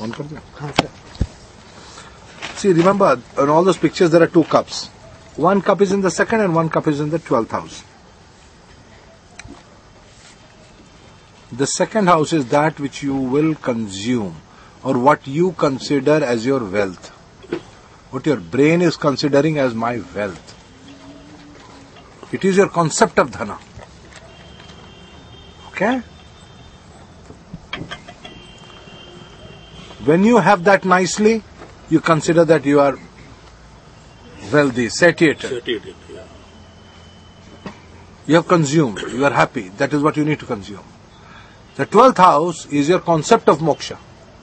See, remember, in all those pictures there are two cups. One cup is in the second and one cup is in the 12th house. The second house is that which you will consume, or what you consider as your wealth. What your brain is considering as my wealth. It is your concept of dhana. Okay? When you have that nicely, you consider that you are wealthy, satiated. Satiated, yeah. You have consumed, you are happy. That is what you need to consume. The 12th house is your concept of moksha.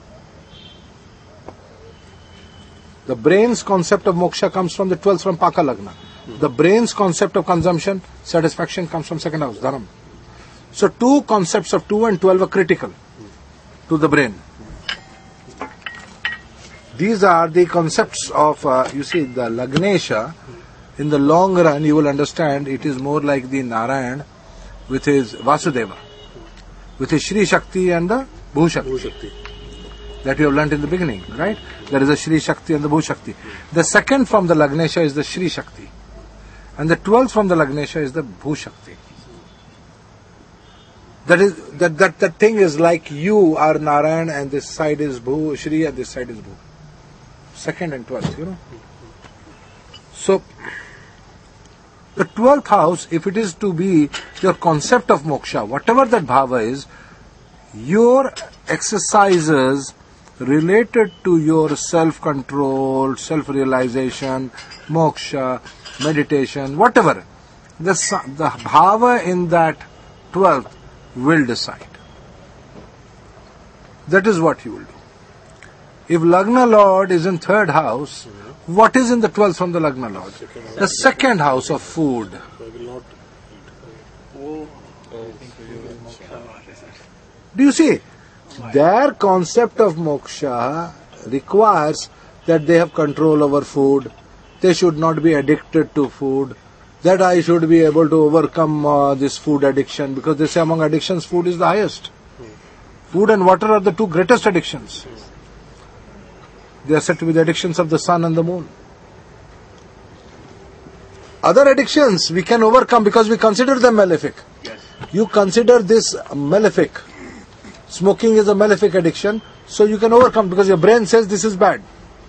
The brain's concept of moksha comes from the 12th, from Paka Lagna. The brain's concept of consumption, satisfaction, comes from second house, Dharam. So two concepts of 2 and 12 are critical to the brain. These are the concepts of, you see, the Lagnesha. In the long run, you will understand it is more like the Narayan with his Vasudeva, with his Shri Shakti and the Bhu Shakti. That you have learnt in the beginning, right? There is a Shri Shakti and the Bhu Shakti. The second from the Lagnesha is the Shri Shakti. And the 12th from the Lagnesha is the Bhu Shakti. That thing is like you are Narayan and this side is Bhu, Shri, and this side is Bhu. Second and 12th, you know. So, the 12th house, if it is to be your concept of moksha, whatever that bhava is, your exercises related to your self-control, self-realization, moksha, meditation, whatever, the bhava in that 12th will decide. That is what you will do. If Lagna Lord is in 3rd house, what is in the 12th from the Lagna Lord? The 2nd house of food. Do you see? Their concept of moksha requires that they have control over food. They should not be addicted to food. That I should be able to overcome this food addiction, because they say among addictions, food is the highest. Food and water are the two greatest addictions. They are said to be the addictions of the sun and the moon. Other addictions we can overcome because we consider them malefic. Yes. You consider this malefic. Smoking is a malefic addiction, so you can overcome because your brain says this is bad.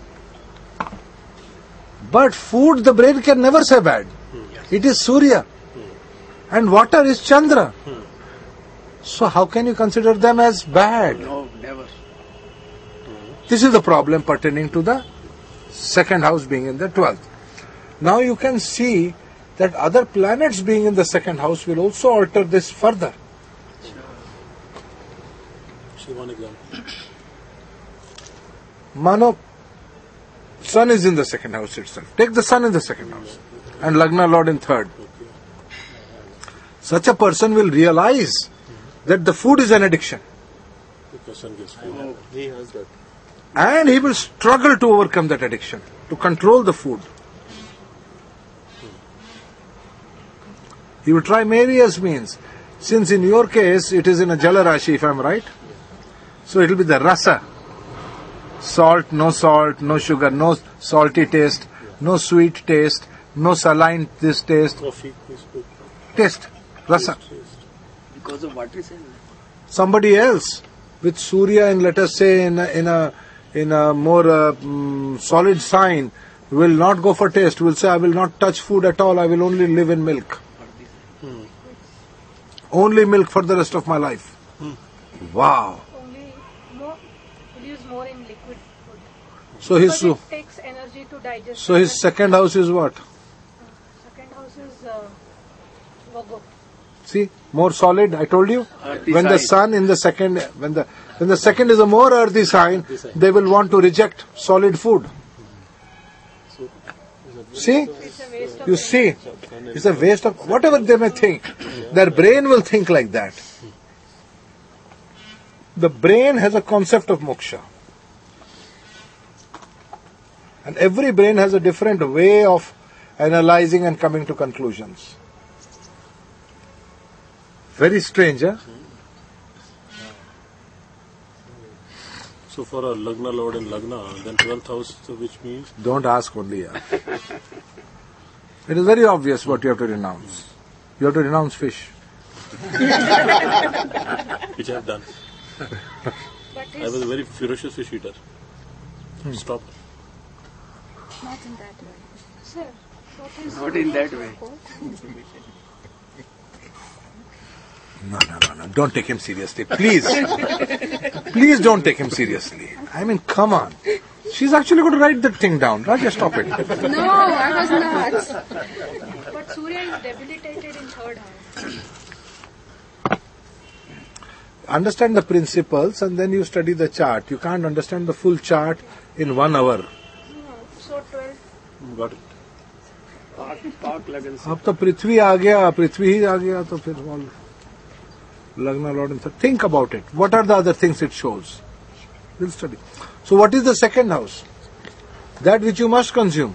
But food, the brain can never say bad. It is Surya. And water is Chandra. So how can you consider them as bad? No, never. This is the problem pertaining to the 2nd house being in the 12th. Now you can see that other planets being in the 2nd house will also alter this further. See one example. Mano, Sun is in the 2nd house itself. Take the Sun in the 2nd house and Lagna Lord in 3rd. Such a person will realize that the food is an addiction. Because sun gets food. He has that. And he will struggle to overcome that addiction, to control the food. He will try various means. Since in your case it is in a Jala Rashi, if I am right, so it will be the rasa. Salt, no sugar, no salty taste, no sweet taste, no saline this taste. Coffee is good. Taste, rasa. Because of what we say. Somebody else with Surya in, let us say, in a more solid sign will not go for taste, will say I will not touch food at all, I will only live in milk. Only milk for the rest of my life. Wow. Only more, will use more in liquid food. So Because it takes energy to digest. so his 2nd house is what? 2nd house is Vago. See, more solid, I told you. Earthy When the sign. sun in the 2nd, when the 2nd is a more earthy sign, they will want to reject solid food. See? It's a waste of You see, it's a waste of whatever they may think. Their brain will think like that. The brain has a concept of moksha. And every brain has a different way of analyzing and coming to conclusions. Very strange, huh? So for a Lagna Lord in Lagna, then 12th house, so which means Don't ask only. Yeah. It is very obvious what you have to renounce. You have to renounce fish. which I have done. But I was a very ferocious fish eater. Stop. not in that way. Sir, what is Not in that way. No. Don't take him seriously. Please. Please don't take him seriously. I mean, come on. She's actually going to write that thing down. Raja, stop it. No, I was not. But Surya is debilitated in third house. Understand the principles and then you study the chart. You can't understand the full chart in 1 hour. No, so 12. Got it. Park Lagan. अब तो पृथ्वी आ गया पृथ्वी ही आ गया तो फिर all Lagna Lord and Third. Think about it. What are the other things it shows? We'll study. So what is the second house? That which you must consume.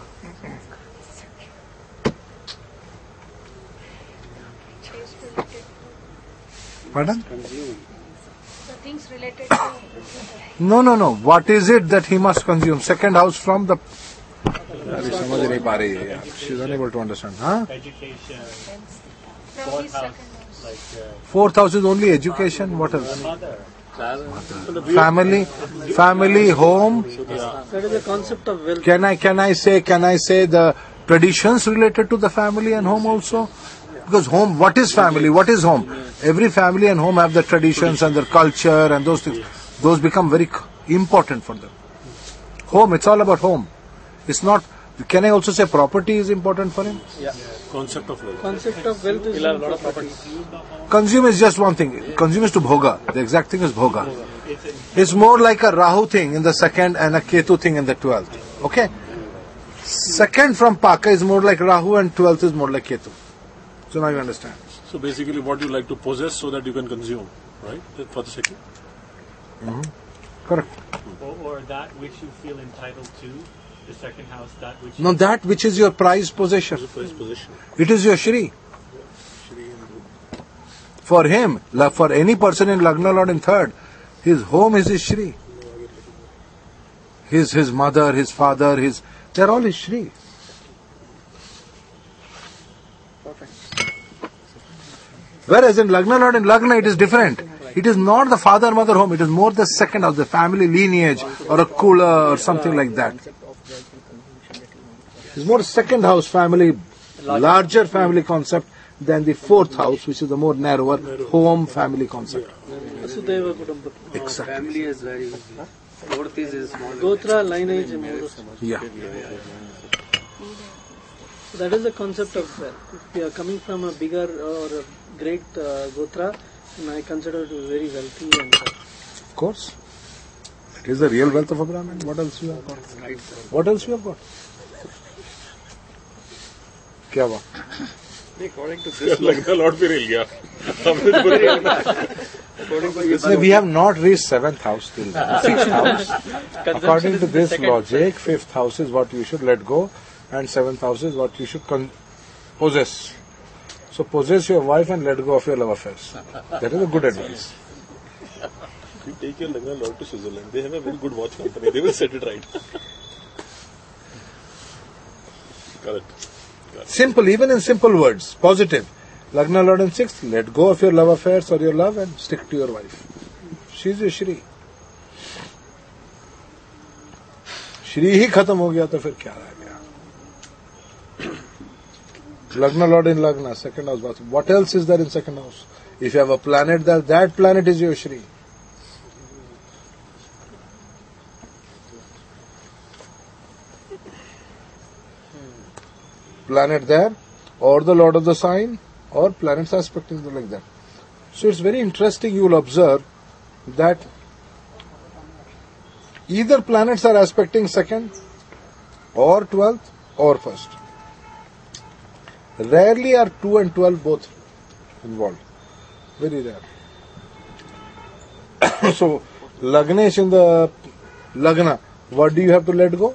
Is related Pardon? to the things related to No. What is it that he must consume? Second house from the... अरे समझ नहीं पा रही है यार. She's unable to understand. Huh? Education, from his second house. like Fourth house is only education. What else? mother. Family, home. That is the concept of wealth. Can I say the traditions related to the family and home also? Because home, what is family? What is home? Every family and home have the traditions and their culture and those things. Those become very important for them. Home, it's all about home. It's not. Can I also say property is important for him? Concept of wealth. Concept of wealth is a lot of property. Consume is just one thing. Consume is to bhoga. The exact thing is bhoga. It's more like a Rahu thing in the second and a Ketu thing in the 12th. Okay? Second from Paka is more like Rahu and 12th is more like Ketu. So now you understand. So basically what you like to possess so that you can consume, right? For the second. Correct. Or that which you feel entitled to, the second house, that which No, that which is your prized possession. First position. It is your Shri. For him, for any person in Lagna Lord in third, his home is his Shri. His mother, his father, they're all his Shri. Whereas in Lagna Lord in Lagna, it is different. It is not the father, mother home. It is more the second house, the family lineage or a kula or something like that. It's more second house family, larger family concept than the fourth house, which is the more narrower home family concept. Vasudeva Kutumbam. Exactly. Family is very. Fourth is a small. Gotra lineage. more. Yeah. So that is the concept of wealth. If we are coming from a bigger or a great Gotra, then I consider it very wealthy. And Of course. It is the real wealth of a Brahmin. What else you have got? What else you have got? क्या हुआ? According to this, Lagna Lord पे रह गया. according to this, We have not reached 7th house till 6th house. According to this logic, 5th house is what you should let go and 7th house is what you should possess. So possess your wife and let go of your love affairs. That is a good advice. You take your Lagna Lord to Switzerland. They have a very good watch company. They will set it right. Correct. Simple, even in simple words, positive. Lagna Lord in 6th, let go of your love affairs or your love and stick to your wife. She is your Shri. Shri ही खत्म हो गया तो फिर क्या रह गया? Lagna Lord in Lagna, second house. What else is there in second house? If you have a planet there, that planet is your Shri. Planet there, or the Lord of the sign, or planets aspecting them like that. So it's very interesting, you will observe that either planets are aspecting second, or 12th, or first. Rarely are 2 and 12 both involved. Very rare. So, Lagnesh in the Lagna, what do you have to let go?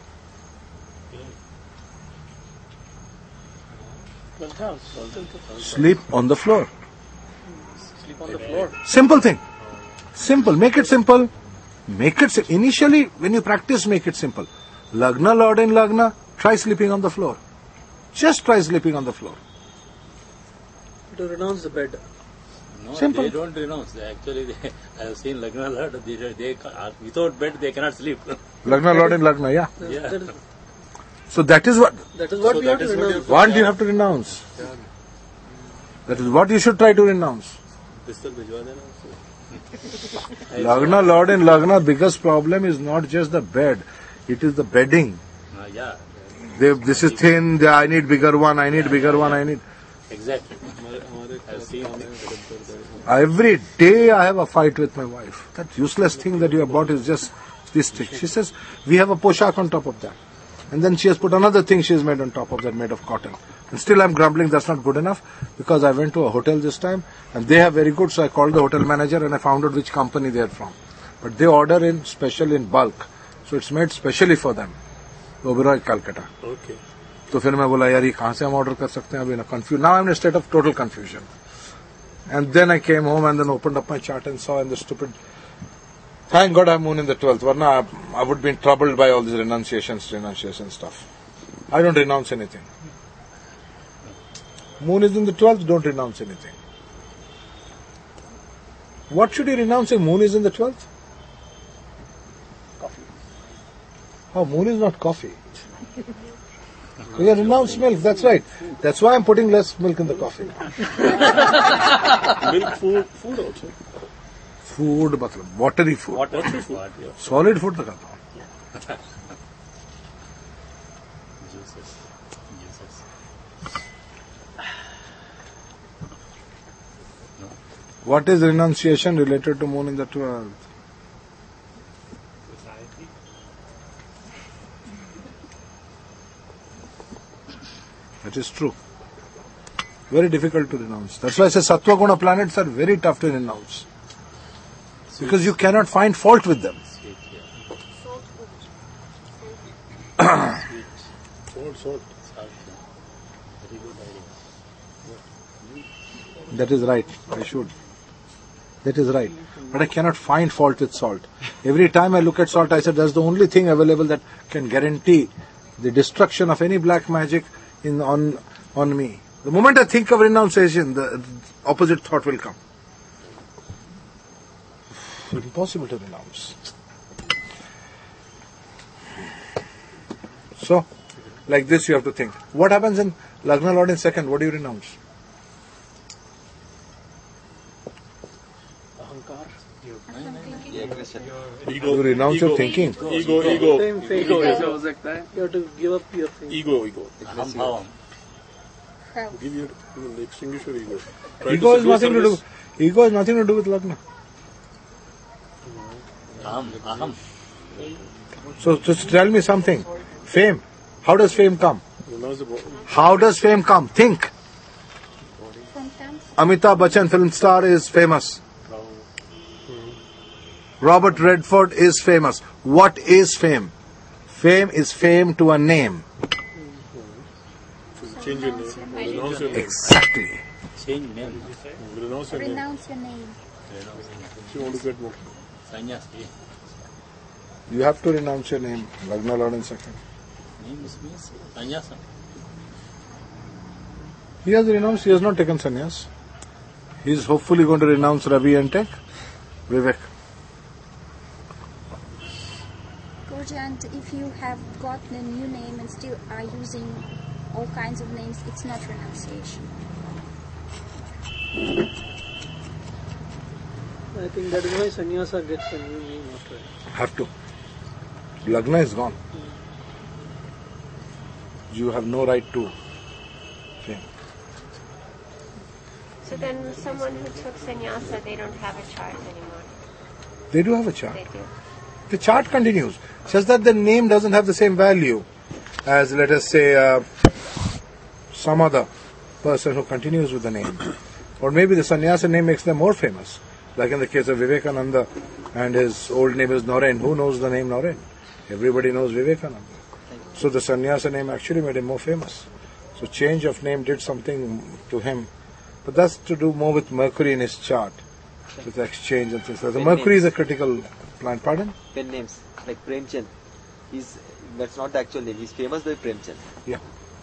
Sleep on the floor. sleep on the floor. Simple thing. Simple. Make it simple. Make it initially when you practice, make it simple. Lagna, Lord in Lagna, try sleeping on the floor. Just try sleeping on the floor. To renounce the bed. No, Simple. they don't renounce. I have seen Lagna Lord, without bed they cannot sleep. Lagna, Lord in Lagna, yeah. Yeah. So that is what We have to renounce. what you have to renounce. That is what you should try to renounce. बिस्तर भिजवा देना उससे. Lagna, Lord in Lagna, biggest problem is not just the bed, it is the bedding. Yeah. This is thin, I need bigger one, I need bigger one, I need. Exactly. हमारे I've seen Every day I have a fight with my wife. That useless thing that you have bought is just this thing. She says, we have a poshak on top of that. And then she has put another thing she has made on top of that, made of cotton. And still I'm grumbling that's not good enough, because I went to a hotel this time and they have very good, so I called the hotel manager and I found out which company they are from. But they order in special in bulk. So it's made specially for them. Oberoi, Calcutta. Okay. तो फिर मैं बोला यार ये कहाँ से हम order कर सकते हैं अभी ना confuse now I am in a state of total confusion and then I came home and then opened up my chart and saw in the stupid thank god I am moon in the 12th वरना I would been troubled by all this renunciation stuff. I don't renounce anything. Moon is in the 12th, don't renounce anything. What should you renounce if moon is in the 12th? Coffee. Oh, moon is not coffee. You can renounce milk, that's right. That's why I'm putting less milk in the coffee. Milk, food also. Food, मतलब watery food. Watery food. Solid food तो खाता हूँ. juices. What is renunciation related to moon in the 12th? Society. That is true. Very difficult to renounce. That's why I say Sattva Guna planets are very tough to renounce. Because you cannot find fault with them. Sweet, yeah. Salt. Salt, yeah. Very good idea. That is right. I should. That is right. But I cannot find fault with salt. Every time I look at salt, I said that's the only thing available that can guarantee the destruction of any black magic on me. The moment I think of renunciation, the opposite thought will come. Impossible to renounce. So, like this you have to think. What happens in Lagna Lord in second? What do you renounce? Ahankar. Ego. You renounce your thinking. Ego. Same fate. Ego ऐसा हो सकता है. You have to give up your thing. Ego. Aham bhavam. Give your, extinguish your ego. Ego has nothing to do. Ego has nothing to do with Lagna. Aham. So just tell me something. Fame. How does fame come? Renounce the body. How does fame come? Think. From times. Amitabh Bachchan, film star, is famous. Robert Redford is famous. What is fame? Fame is fame to a name. Change your name. Renounce your name. Exactly. Change name. Renounce your name. Renounce your name. If you want to get more. Sannyas. You have to renounce your name. Lagna Lord in second. Name means sannyasa. He has renounced. He has not taken sannyas. He is hopefully going to renounce Ravi and take Vivek. Guruji, and if you have gotten a new name and still are using all kinds of names, it's not renunciation. I think that is why sannyasa gets a new name after it. Have to. Lagna is gone. You have no right to fame. So then someone who took sannyasa, they don't have a chart anymore. They do have a chart. They do. The chart continues. Just that the name doesn't have the same value as, let us say, some other person who continues with the name. Or maybe the sannyasa name makes them more famous. Like in the case of Vivekananda, and his old name is Naren. Who knows the name Naren? Everybody knows Vivekananda. So the sannyasa name actually made him more famous. So change of name did something to him. But that's to do more with Mercury in his chart, with exchange and things like that. The Mercury is a critical Pardon? Pen names like Premchand. That's not the actual name. He's famous by Premchand. Yeah.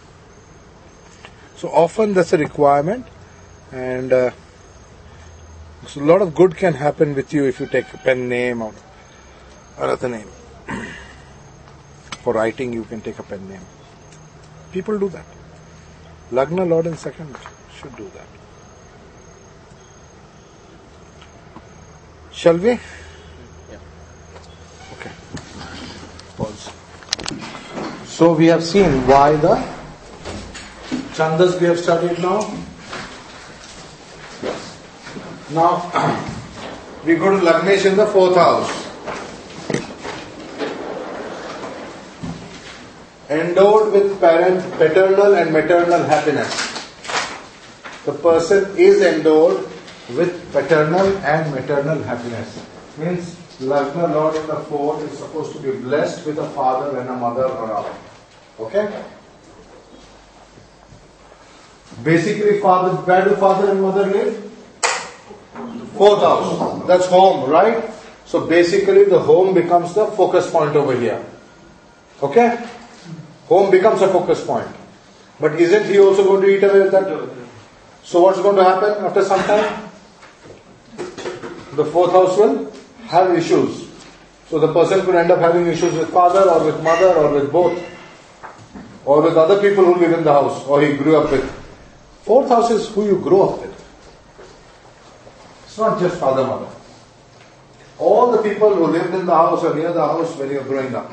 So often that's a requirement, and so a lot of good can happen with you if you take a pen name or another name. For writing, you can take a pen name. People do that. Lagna, Lord and second should do that. Shall we? Yeah. Okay. Pause. So we have seen why the Chandas we have studied now. Now we go to Lagnesh in the 4th house. Endowed with paternal and maternal happiness. The person is endowed with paternal and maternal happiness. Means Lagna Lord in the 4th is supposed to be blessed with a father and a mother around. Okay? Basically, where do father and mother live? 4th house. That's home, right? So basically the home becomes the focus point over here. Okay? Home becomes a focus point. But isn't he also going to eat away with that? So what's going to happen after some time? The 4th house will have issues. So the person could end up having issues with father or with mother or with both. Or with other people who live in the house or he grew up with. 4th house is who you grow up with. It's not just father, mother. All the people who lived in the house or near the house when you're growing up.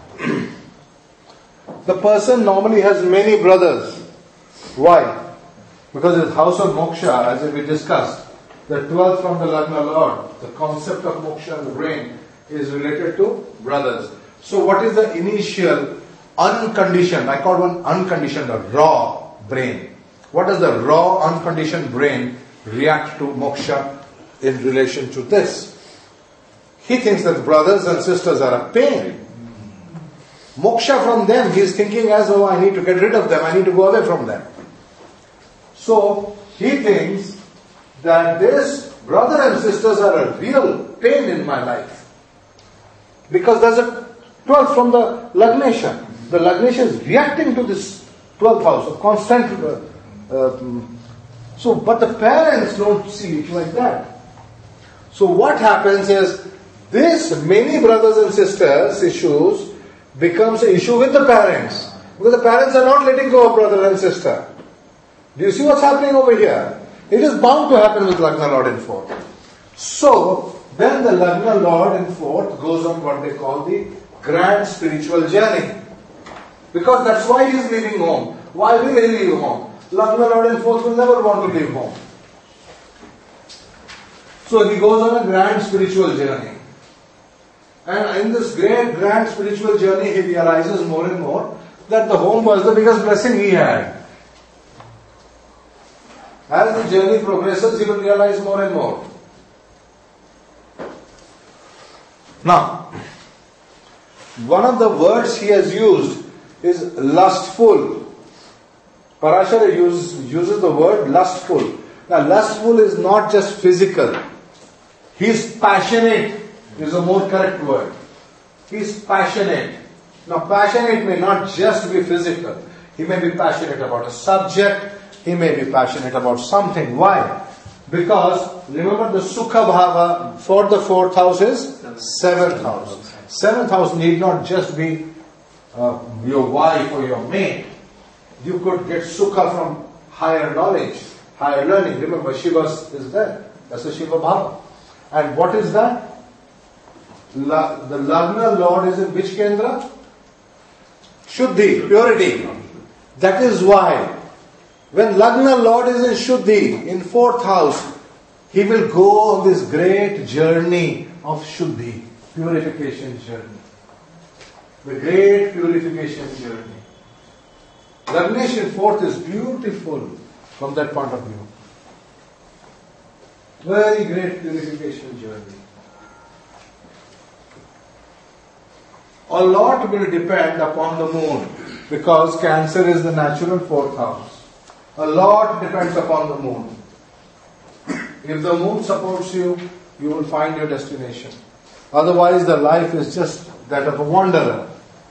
The person normally has many brothers. Why? Because his house of moksha, as we discussed, the 12th from the Lagna Lord, the concept of moksha and brain is related to brothers. So what is the initial unconditioned, I call one unconditioned, the raw brain. What does the raw unconditioned brain react to moksha in relation to this? He thinks that brothers and sisters are a pain. Moksha from them, he is thinking as, oh, I need to get rid of them, I need to go away from them. So, he thinks that this brother and sisters are a real pain in my life. Because there's a 12th from the Lagnesha. The Lagnesha is reacting to this 12th house, a constant. But the parents don't see it like that. So what happens is, this many brothers and sisters issues becomes an issue with the parents. Because the parents are not letting go of brother and sister. Do you see what's happening over here? It is bound to happen with Lagna Lord in 4th. So, then the Lagna Lord in 4th goes on what they call the grand spiritual journey. Because that's why he is leaving home. Why will he leave home? Lagna Lord in 4th will never want to leave home. So he goes on a grand spiritual journey. And in this great grand spiritual journey, he realizes more and more that the home was the biggest blessing he had. As the journey progresses, he will realize more and more. Now, one of the words he has used is lustful. Parashara uses the word lustful. Now, lustful is not just physical. He is passionate. Is a more correct word. He is passionate. Now, passionate may not just be physical. He may be passionate about a subject. He may be passionate about something. Why? Because, remember the Sukha Bhava for the 4th house is 7th house. 7th house need not just be your wife or your mate. You could get Sukha from higher knowledge, higher learning. Remember, Shiva is there. That's the Shiva Bhava. And what is that? The Lagna Lord is in which Kendra? Shuddhi, purity. That is why when Lagna Lord is in Shuddhi, in 4th house, he will go on this great journey of Shuddhi, purification journey. The great purification journey. Lagnesh in 4th is beautiful from that point of view. Very great purification journey. A lot will depend upon the moon because Cancer is the natural 4th house. A lot depends upon the moon. If the moon supports you, you will find your destination. Otherwise, the life is just that of a wanderer.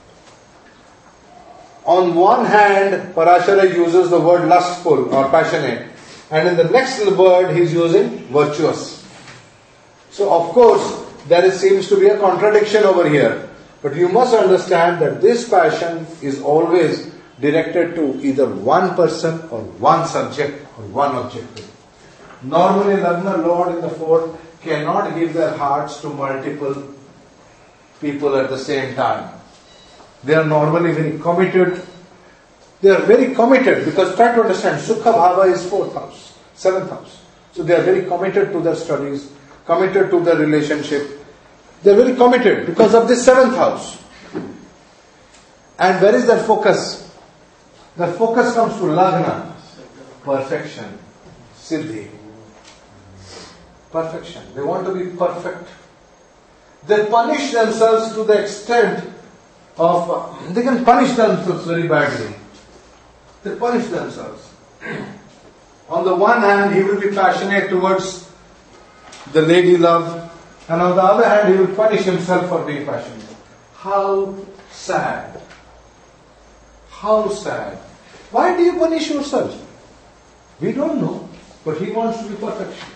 On one hand, Parashara uses the word lustful or passionate, and in the next word he is using virtuous. So, of course, there seems to be a contradiction over here. But you must understand that this passion is always directed to either one person or one subject or one objective. Normally, Lagna Lord in the fourth cannot give their hearts to multiple people at the same time. They are normally very committed. They are very committed because try to understand, Sukha Bhava is 4th house, 7th house. So they are very committed to their studies, committed to their relationship. They are very committed because of this 7th house. And where is their focus? Their focus comes to Lagna. Perfection. Siddhi. Perfection. They want to be perfect. They punish themselves to the extent of, they can punish themselves very badly. They punish themselves. On the one hand, he will be passionate towards the lady love, and on the other hand, he will punish himself for being passionate. How sad. How sad. Why do you punish yourself? We don't know, but he wants to be perfection.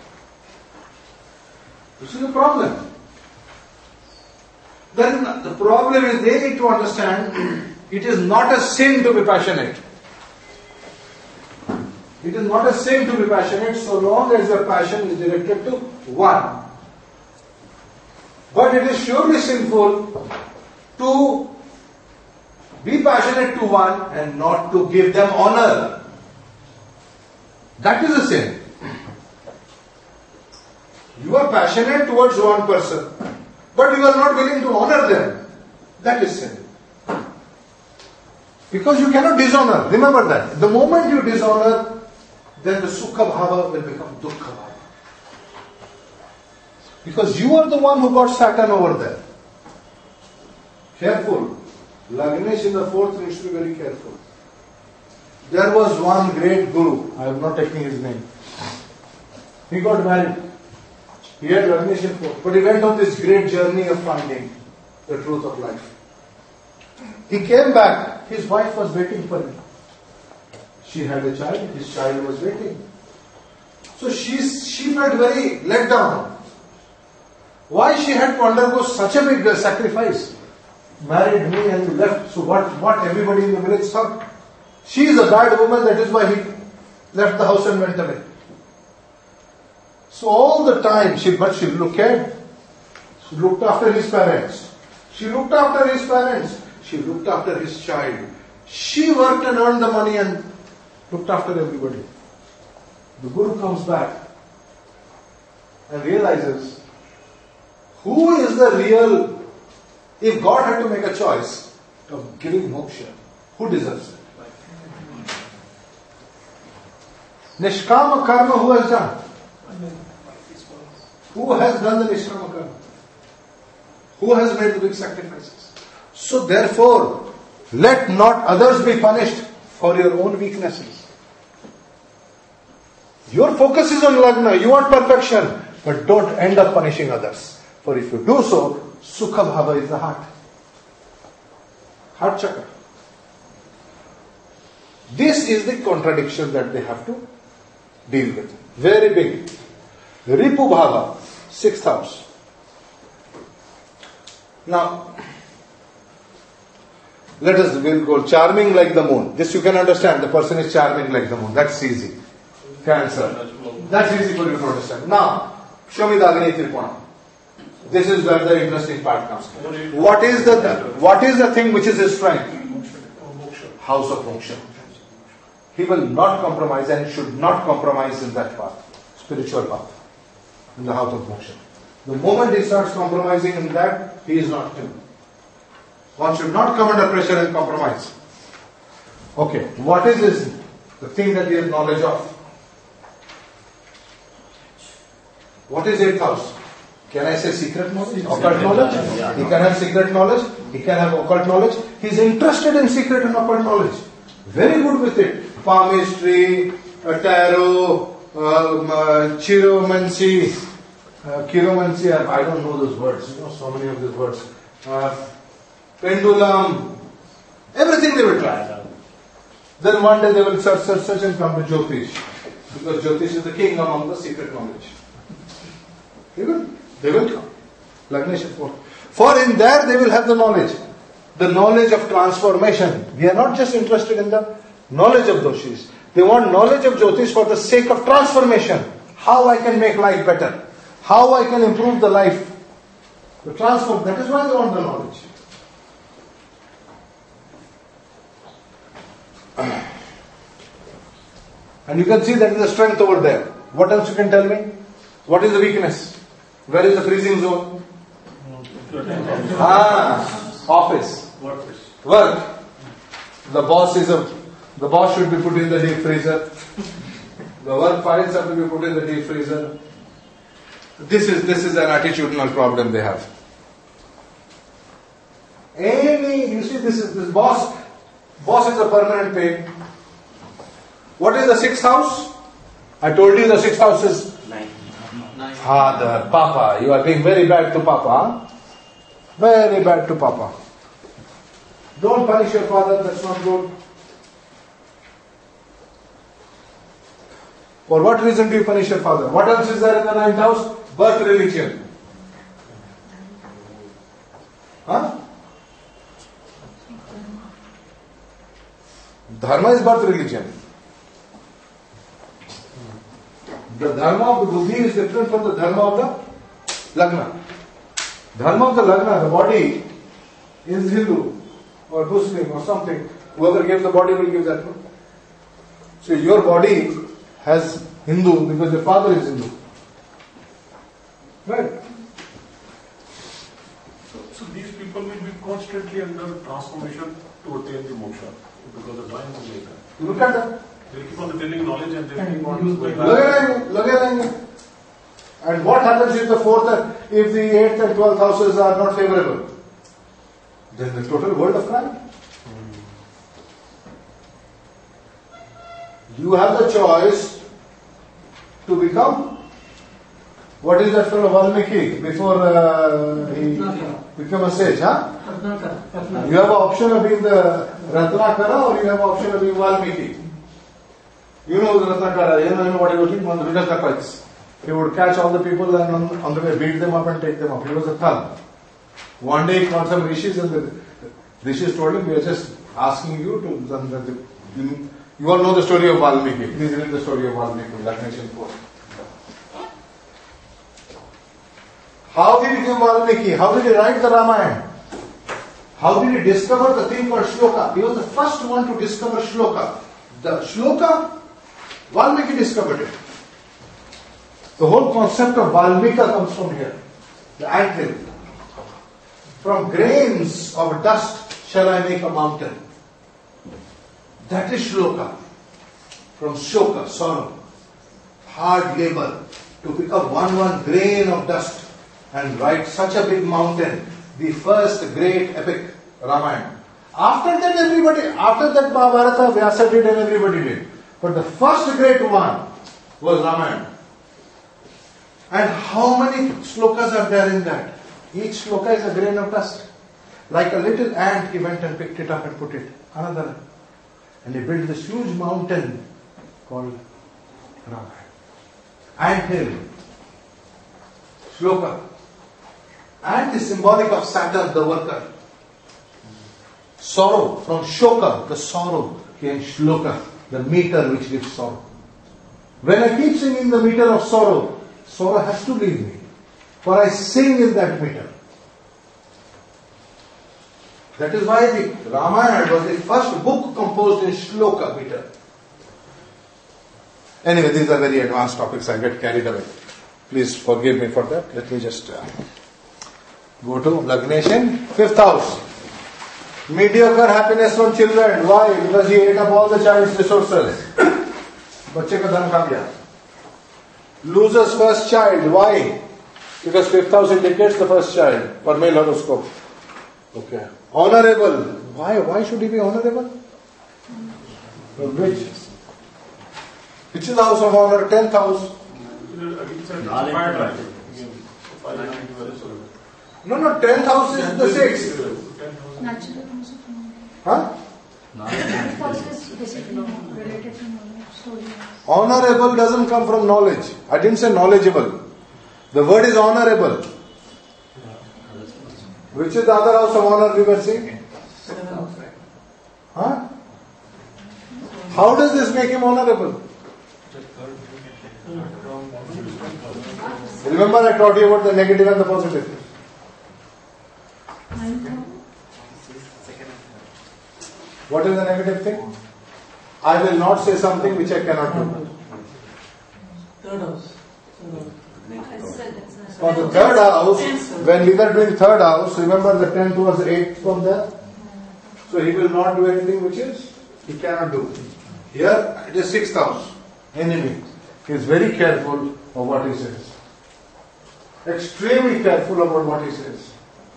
This is the problem. Then the problem is they need to understand it is not a sin to be passionate. It is not a sin to be passionate so long as your passion is directed to one. But it is surely sinful to be passionate to one and not to give them honor. That is a sin. You are passionate towards one person, but you are not willing to honor them. That is sin. Because you cannot dishonor. Remember that. The moment you dishonor, then the Sukha Bhava will become Dukkha Bhava. Because you are the one who got Saturn over there. Careful. Lagnesh in the 4th needs to be very careful. There was one great guru. I am not taking his name. He got married. He had Lagnesh in 4th. But he went on this great journey of finding the truth of life. He came back. His wife was waiting for him. She had a child. His child was waiting. So she felt very let down. Why she had to undergo such a big sacrifice? Married me and left. So what everybody in the village thought? She is a bad woman, that is why he left the house and went away. So all the time, she looked after his parents. She looked after his parents. She looked after his child. She worked and earned the money and looked after everybody. The Guru comes back and realizes who is the real, if God had to make a choice of giving moksha, who deserves it? Nishkama karma, who has done? Who has done the Nishkama karma? Who has made the big sacrifices? So therefore, let not others be punished for your own weaknesses. Your focus is on Lagna, you want perfection, but don't end up punishing others. For if you do so, Sukha Bhava is the heart. Heart chakra. This is the contradiction that they have to deal with. Very big. Ripu Bhava, 6th house. Now, we'll go charming like the moon. This you can understand. The person is charming like the moon. That's easy. Cancer. That's easy for you to understand. Now, show me the Agni Tripona. This is where the interesting part comes. What is the thing which is his strength? House of Moksha. He will not compromise and should not compromise in that path, spiritual path, in the house of Moksha. The moment he starts compromising in that, he is not him. One should not come under pressure and compromise. Okay, what is this? The thing that he has knowledge of. What is 8th house? Can I say secret knowledge? Occult knowledge? He can have secret knowledge. He can have occult knowledge. He is interested in secret and occult knowledge. Very good with it. Palmistry, tarot, chiromancy, chiromancy, I don't know those words, so many of these words. Pendulum, everything they will try. Then one day they will search and come to Jyotish. Because Jyotish is the king among the secret knowledge. They will come. Lagnesh, for in there they will have the knowledge of transformation. We are not just interested in the knowledge of doshis. They want knowledge of Jyotish for the sake of transformation. How I can make life better. How I can improve the life. The transform. That is why they want the knowledge. And you can see that is the strength over there. What else you can tell me? What is the weakness? Where is the freezing zone? Office. Work. The boss should be put in the deep freezer. The work files have to be put in the deep freezer. This is an attitudinal problem they have. You see, this boss is a permanent pain. What is the sixth house? I told you the sixth house is Father, Papa. You are being very bad to Papa. Huh? Very bad to Papa. Don't punish your father, that's not good. For what reason do you punish your father? What else is there in the ninth house? Birth religion. Huh? Dharma is birth religion. The dharma of the buddhi is different from the dharma of the lagna. Dharma of the lagna, the body is Hindu or Muslim or something. Whoever gives the body will give that one. So your body has Hindu because your father is Hindu. Right? So these people will be constantly under transformation to attain the moksha because the mind will make that. Look at that. They keep on attaining knowledge and they keep on going back. And what happens if the 8th and 12th houses are not favorable? Then the total world of crime. You have the choice to become, what is that fellow Valmiki before he became a sage, huh? You have an option of being the Ratnakara or you have an option of being Valmiki. You know the Ratnakara, you know what he was doing on the Vidaka. He would catch all the people and on the way beat them up and take them up. He was a thug. One day he caught some rishis and the rishis told him, we are just asking you to, you all know the story of Valmiki. Please read the story of Valmiki, Lagnation 4. How did he become Valmiki? How did he write the Ramayana? How did he discover the thing called shloka? He was the first one to discover shloka. The shloka, Valmiki discovered it. The whole concept of Valmika comes from here. The anthill. From grains of dust shall I make a mountain. That is shloka. From shoka, sorrow. Hard labor to pick up one grain of dust and write such a big mountain. The first great epic, Ramayana. After that Mahabharata, Vyasa did and everybody did. But the first great one was Ramayana. And how many slokas are there in that? Each sloka is a grain of dust. Like a little ant, he went and picked it up and put it. Another. And he built this huge mountain called Ramayana. Anthill. Shloka. Ant is symbolic of Saturn, the worker. Sorrow. From shoka, the sorrow, came shloka, the meter which gives sorrow. When I keep singing the meter of sorrow, sorrow has to leave me. For I sing in that meter. That is why the Ramayana was the first book composed in shloka meter. Anyway, these are very advanced topics. I get carried away. Please forgive me for that. Let me just go to Lagnation, 5th house. Mediocre happiness from children. Why? Because he ate up all the child's resources. बच्चे का धन खा गया. Loses first child. Why? Because 5th house indicates the first child. Per male horoscope. Okay. Honorable. Why should he be honorable? Which is the house of honor? 10th house. 5 will be very similar. No, 10th house is the 6th. 10,000. Natural also from Huh? first is basically related to knowledge, story. Honorable doesn't come from knowledge. I didn't say knowledgeable. The word is honorable. Which is the other house of honor we were seeing? Huh? How does this make him honorable? Remember I taught you about the negative and the positive. What is the negative thing? I will not say something which I cannot do. Third house. For the third house, when we were doing third house, remember the 10th was 8th from there? So he will not do anything which is he cannot do. Here it is 6th house, enemy. He is very careful of what he says. Extremely careful about what he says.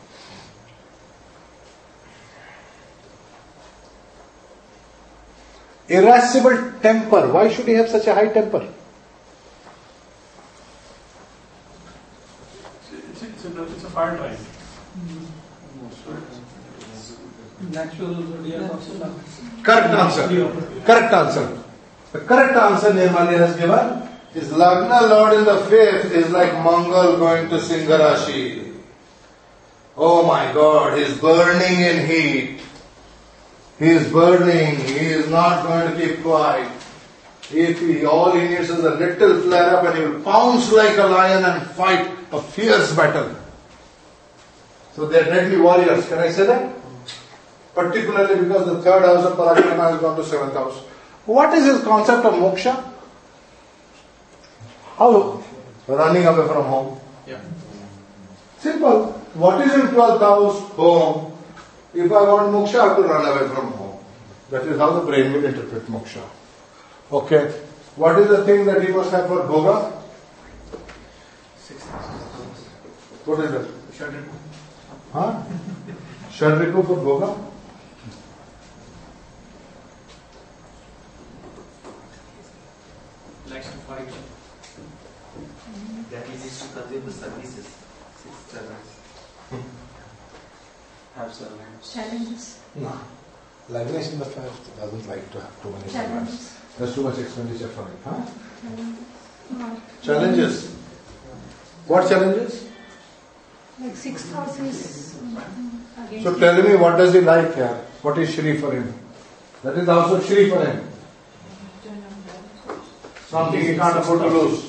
Irascible temper. Why should he have such a high temper? It's a fire time. Natural zodiac also. Correct answer. Correct answer. The correct answer Nirmali has given is Lagna Lord in the 5th is like Mangal going to Singharashi. Oh my God, he is burning in heat. He is burning. He is not going to keep quiet. All he needs is a little flare up and he will pounce like a lion and fight a fierce battle. So they are deadly warriors. Can I say that? Particularly because the third house of Parakrama has gone to 7th house. What is his concept of moksha? How? Running away from home. Yeah. Simple. What is in 12th house? Home. If I want moksha, I have to run away from home. That is how the brain will interpret moksha. Okay. What is the thing that he must have for bhoga? 6th. What is that? Shadriku. Huh? Shadriku for bhoga? Likes to fight. That is used to consume the services. 6th have servants. Challenges. No. Lagnesh in the 1st doesn't like to have too many servants. Challenges. There's too much expenditure for it. Huh? No. Challenges. What challenges? Like 6th house is against. So tell me, what does he like here? What is Shri for him? That is also Shri for him. Something he can't afford to lose.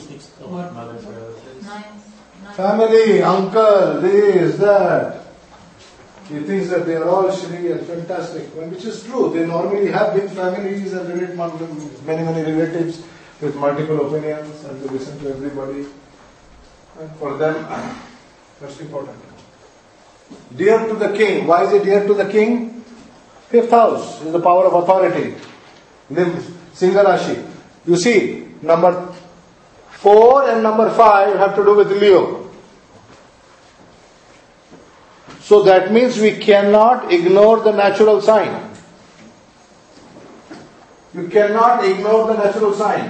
Family, uncle, this, that. He thinks that they are all Shri and fantastic, which is true. They normally have big families and many relatives with multiple opinions and they listen to everybody. And for them, that's important. Dear to the king. Why is it dear to the king? 5th house is the power of authority. Singharashi. You see, number 4 and number 5 have to do with Leo. So that means we cannot ignore the natural sign. You cannot ignore the natural sign.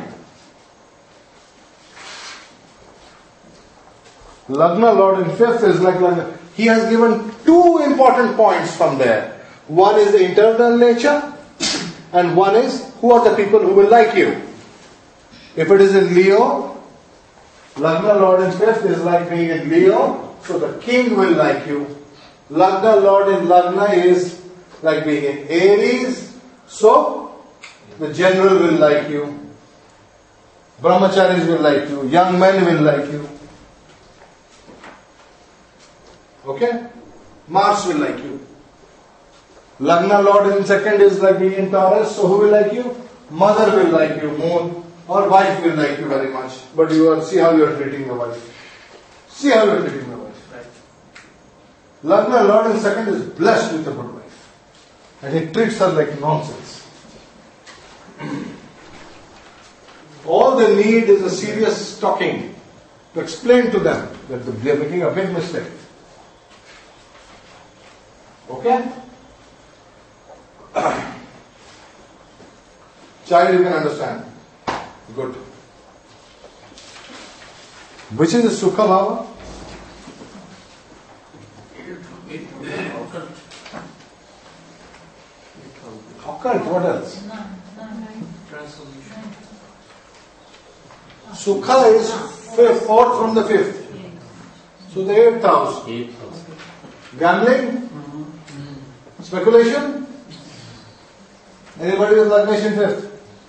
Lagna Lord in 5th is like Lagna. He has given 2 important points from there. One is the internal nature and one is who are the people who will like you. If it is in Leo, Lagna Lord in 5th is like being in Leo, so the king will like you. Lagna Lord in Lagna is like being in Aries, so the general will like you. Brahmacharis will like you. Young men will like you. Okay? Mars will like you. Lagna Lord in 2nd is like being in Taurus, so who will like you? Mother will like you, Moon, or wife will like you very much. But see how you are treating the wife. See how you are treating the wife. Lagna Lord in 2nd is blessed with a good wife. And he treats her like nonsense. All they need is a serious talking to explain to them that they are making a big mistake. Okay? Child, you can understand. Good. Which is the Sukha Bhava? Occult, what else? Transformation. Sukha is fourth from the fifth. So the 8th house. 8th house. Gambling? Speculation? Anybody with Lagnation 5th?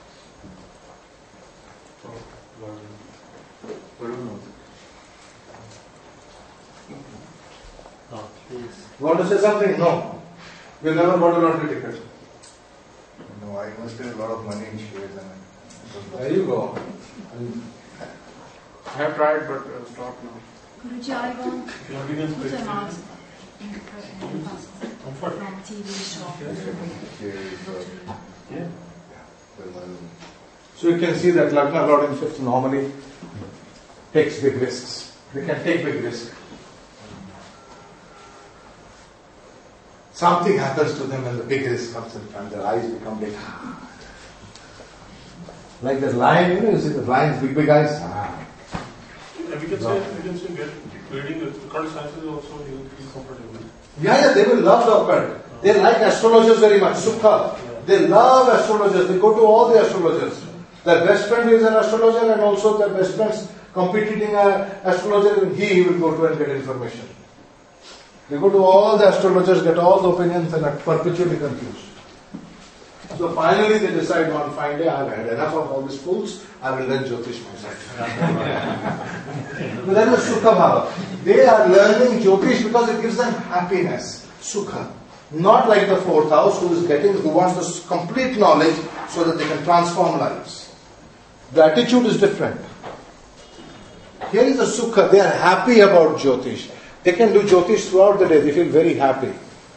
Oh, please. Want to say something? No. You never bought a lottery ticket. No, I invested a lot of money in shares and There you go. I have tried, but stopped now. Guruji, I want Evidence put based. a mask Comfort. from TV show. Yeah. So you can see that Lagna Lord in 5th normally takes big risks. They can take big risks. Something happens to them when the big risk comes in front, their eyes become big. Like the lion, you see the lion's big eyes. And we can say get reading the occult sciences also, you will feel comfortable. Yeah, they will love the occult. They like astrologers very much. Sukha. They love astrologers. They go to all the astrologers. Their best friend is an astrologer, and also their best friends competing astrologer, and he will go to and get information. They go to all the astrologers, get all the opinions, and are perpetually confused. So finally they decide one fine day, I've had enough of all these fools, I will learn Jyotish myself. But that is Sukha Bhava. They are learning Jyotish because it gives them happiness. Sukha. Not like the 4th house who wants this complete knowledge so that they can transform lives. The attitude is different. Here is the Sukha. They are happy about Jyotish. They can do Jyotish throughout the day. They feel very happy.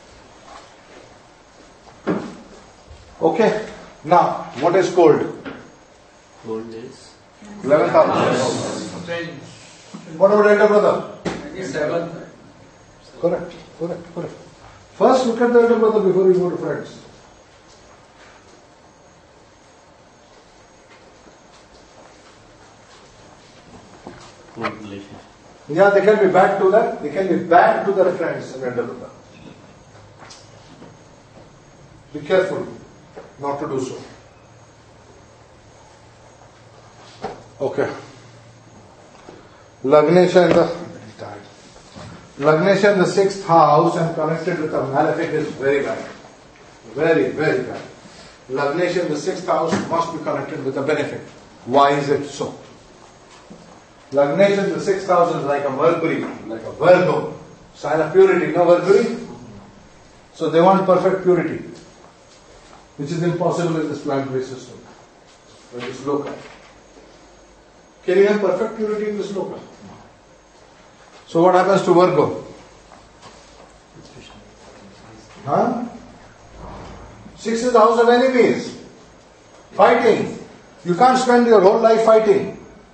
Okay. Now, what is cold? Cold is 11th house. What about elder brother? 7th. Correct. First look at the elder brother before you go to friends. cold relationship. Yeah, they can be bad to them. They can be bad to their friends and elder brother. Be careful not to do so. Okay. Lagnesha in the 6th house and connected with a malefic is very bad. Very, very bad. Lagnesha in the 6th house must be connected with a benefic. Why is it so? Lagnesha in the 6th house is like a Mercury, like a Virgo. Sign of purity, no Mercury? So they want perfect purity, which is impossible in this planetary system. In this loka. Can you have perfect purity in this loka? So what happens to Virgo? Huh? 6th is the house of enemies. Fighting. You can't spend your whole life fighting.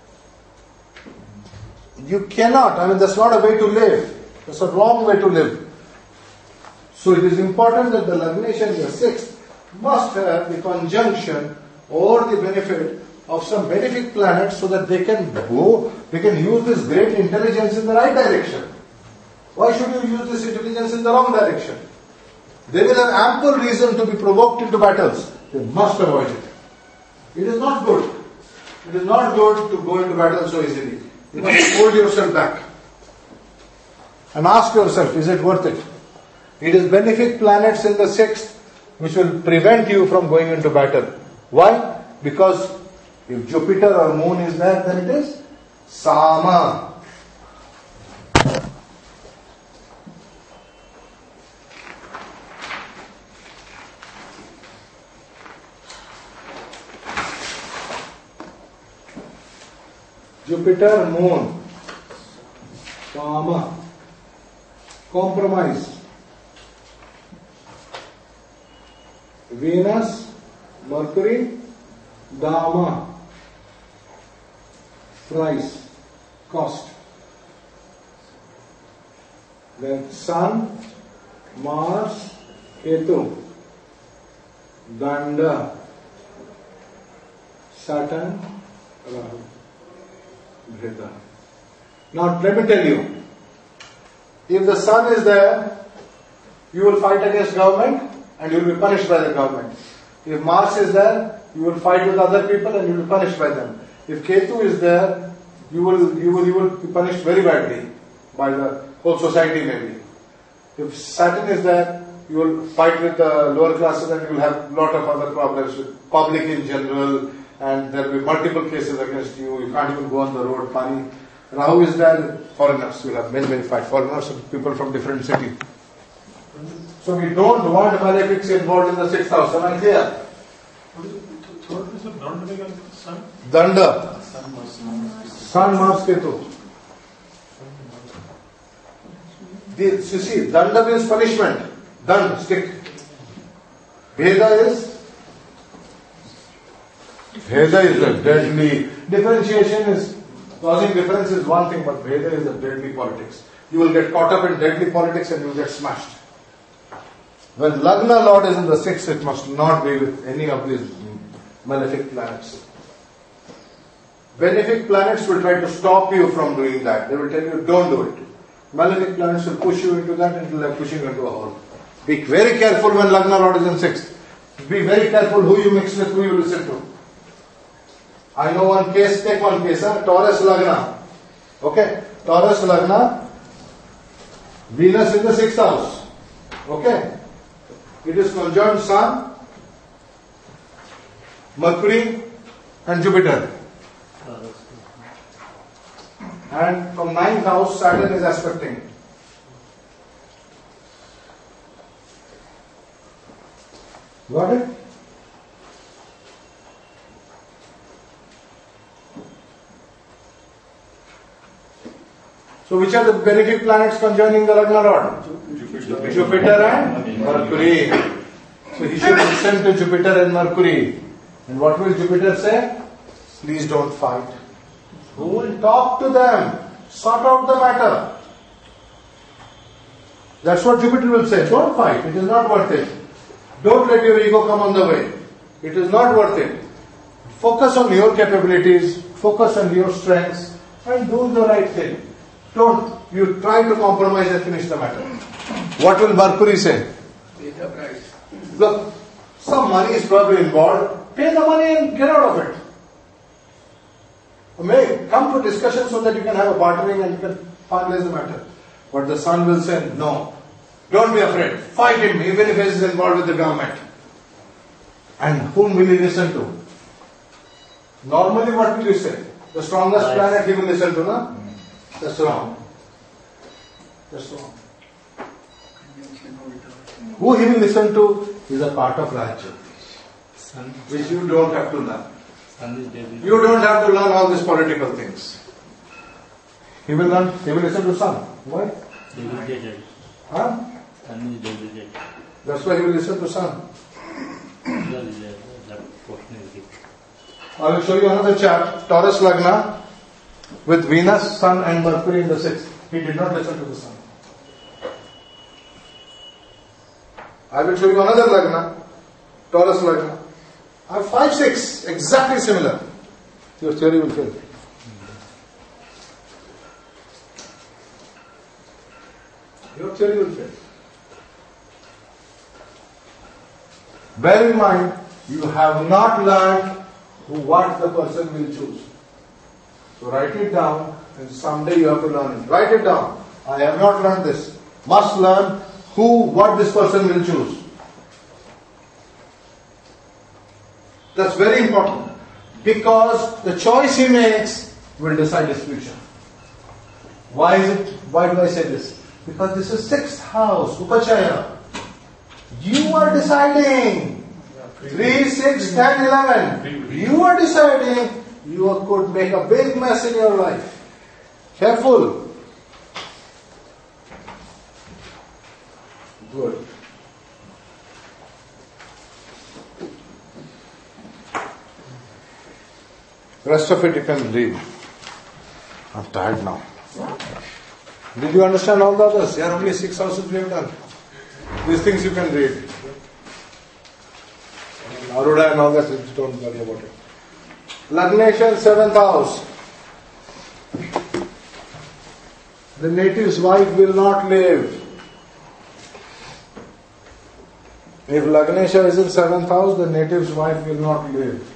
You cannot. That's not a way to live. That's a wrong way to live. So it is important that the Lagnesha in the 6th must have the conjunction or the benefit of some benefic planet so that they can use this great intelligence in the right direction. Why should you use this intelligence in the wrong direction? They will have ample reason to be provoked into battles. They must avoid it. It is not good. It is not good to go into battle so easily. You must hold yourself back. And ask yourself, is it worth it? It is benefic planets in the 6th which will prevent you from going into battle. Why? Because if Jupiter or Moon is there, then it is Sama. Jupiter, Moon, Sama, compromise. Venus, Mercury, Dama, price, cost. Then Sun, Mars, Ketu, Danda, Saturn, Rahu. Now let me tell you, if the Sun is there, you will fight against government and you will be punished by the government. If Mars is there, you will fight with other people and you will be punished by them. If Ketu is there, you will be punished very badly by the whole society maybe. If Saturn is there, you will fight with the lower classes and you will have a lot of other problems with public in general, and there will be multiple cases against you. You can't even go on the road. Pani. Rahu is there, foreigners. You will have many fights. Foreigners, people from different cities. So we don't want malefics involved in the 6th house. Am I clear? What is it? The third is the Danda and Sun? Danda. Sun, Mars, Ketu. You see, Danda means punishment. Dand, stick. Bheda is a deadly. Differentiation is, causing difference is one thing, but Bheda is a deadly politics. You will get caught up in deadly politics and you will get smashed. When Lagna Lord is in the 6th, it must not be with any of these malefic planets. Benefic planets will try to stop you from doing that. They will tell you, don't do it. Malefic planets will push you into that until they are pushing you into a hole. Be very careful when Lagna Lord is in 6th. Be very careful who you mix with, who you listen to. I know one case, take one case, Taurus Lagna. Okay? Taurus Lagna, Venus in the 6th house. Okay? It is conjunct Sun, Mercury and Jupiter. And from 9th house, Saturn is aspecting. Got it? So which are the benefic planets conjoining the Lagna Lord? Jupiter and Mercury. So he should listen to Jupiter and Mercury. And what will Jupiter say? Please don't fight. Go and talk to them. Sort out the matter. That's what Jupiter will say. Don't fight. It is not worth it. Don't let your ego come on the way. It is not worth it. Focus on your capabilities. Focus on your strengths. And do the right thing. Don't you try to compromise and finish the matter. What will Mercury say? Pay the price. Look, some money is probably involved. Pay the money and get out of it. May come to discussion so that you can have a bartering and you can finalize the matter. But the Sun will say, no, don't be afraid. Fight him even if he is involved with the government. And whom will he listen to? Normally what will you say? The strongest planet he will listen to, no? That's wrong. That's wrong. Who he will listen to is a part of Rajya, which you don't have to learn. You don't have to learn all these political things. He will listen to Sun. Why? Huh? That's why he will listen to Sun. I will show you another chart, Taurus Lagna, with Venus, Sun and Mercury in the 6th. He did not listen to the Sun. I will show you another Lagna, Taurus Lagna. I have 5, 6, exactly similar. Your theory will fail. Your theory will fail. Bear in mind, you have not learned what the person will choose. So write it down and someday you have to learn it. Write it down. I have not learned this. Must learn what this person will choose. That's very important. Because the choice he makes will decide his future. Why is it? Why do I say this? Because this is 6th house, Upachaya. You are deciding. 3, 6, 10, 11. You are deciding. You could make a big mess in your life. Careful. Good. Rest of it you can read. I'm tired now. Did you understand all the others? There are only 6 houses we have done. These things you can read. Aruda and all that, don't worry about it. Lagnation, 7th house. The native's wife will not live. If Lagnesha is in 7th house, the native's wife will not live.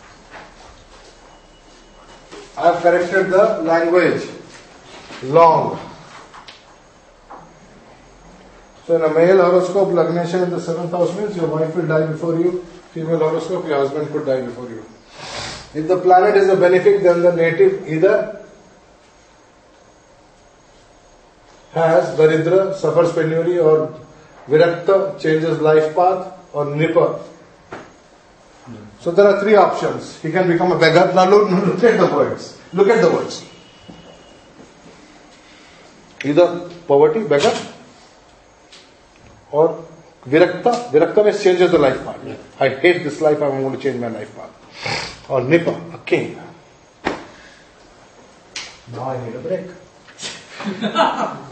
I have corrected the language. Long. So in a male horoscope, Lagnesha in the 7th house means your wife will die before you. Female horoscope, your husband could die before you. If the planet is a benefic, then the native either has Daridra, suffers penury, or Virakta, changes life path, or Nipa. So there are three options. He can become a beggar. Now look at the words. Look at the words. Either poverty, beggar, or Virakta. Virakta means changes the life path. I hate this life, I want to change my life path. Or Nipa, a king. Now I need a break.